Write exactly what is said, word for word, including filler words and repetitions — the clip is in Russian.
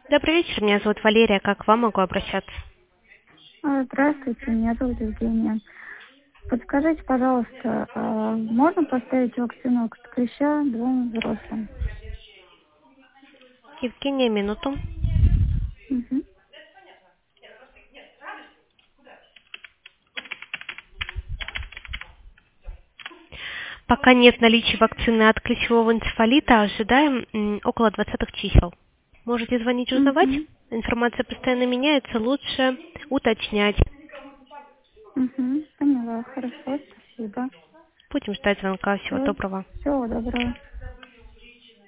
Добрый вечер, меня зовут Валерия. Как к вам могу обращаться? А, Здравствуйте, меня зовут Евгения. Подскажите, пожалуйста, а можно поставить вакцину от клеща двум взрослым? Евгения, минуту. Мгм. Пока нет наличия вакцины от клещевого энцефалита, ожидаем м, около двадцатых чисел. Можете звонить узнавать. Мгм. Информация постоянно меняется, лучше уточнять. Мгм. Поняла, хорошо, спасибо. Будем ждать звонка. Всего Все, доброго. всего доброго.